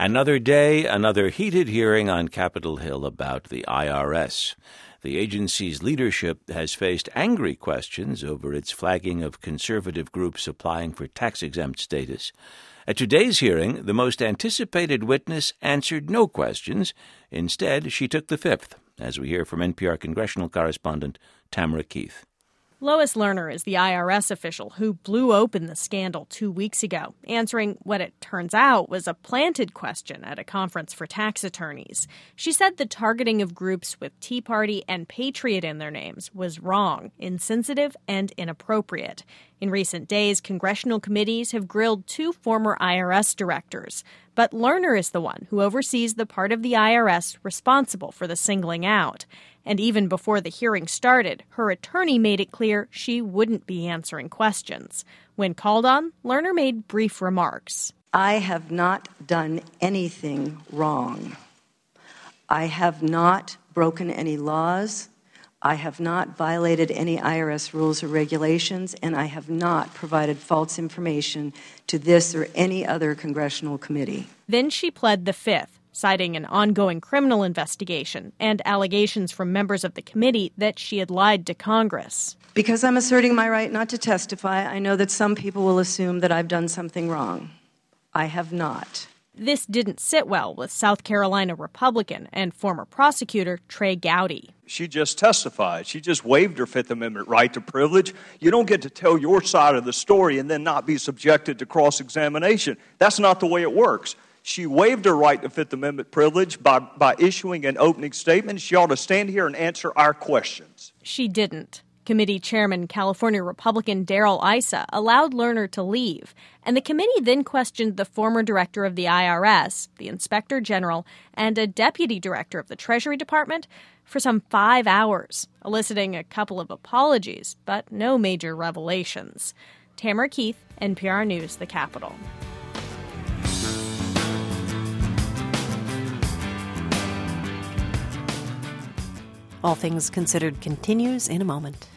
Another day, another heated hearing on Capitol Hill about the IRS. The agency's leadership has faced angry questions over its flagging of conservative groups applying for tax-exempt status. At today's hearing, the most anticipated witness answered no questions. Instead, she took the fifth, as we hear from NPR congressional correspondent Tamara Keith. Lois Lerner is the IRS official who blew open the scandal 2 weeks ago, answering what it turns out was a planted question at a conference for tax attorneys. She said the targeting of groups with Tea Party and Patriot in their names was wrong, insensitive, and inappropriate. In recent days, congressional committees have grilled 2 former IRS directors. But Lerner is the one who oversees the part of the IRS responsible for the singling out. And even before the hearing started, her attorney made it clear she wouldn't be answering questions. When called on, Lerner made brief remarks. I have not done anything wrong. I have not broken any laws. I have not violated any IRS rules or regulations, and I have not provided false information to this or any other congressional committee. Then she pled the fifth, citing an ongoing criminal investigation and allegations from members of the committee that she had lied to Congress. Because I'm asserting my right not to testify, I know that some people will assume that I've done something wrong. I have not. This didn't sit well with South Carolina Republican and former prosecutor Trey Gowdy. She just testified. She just waived her Fifth Amendment right to privilege. You don't get to tell your side of the story and then not be subjected to cross-examination. That's not the way it works. She waived her right to Fifth Amendment privilege by issuing an opening statement. She ought to stand here and answer our questions. She didn't. Committee Chairman California Republican Darrell Issa allowed Lerner to leave, and the committee then questioned the former director of the IRS, the Inspector General, and a deputy director of the Treasury Department for some 5 hours, eliciting a couple of apologies, but no major revelations. Tamara Keith, NPR News, The Capitol. All Things Considered continues in a moment.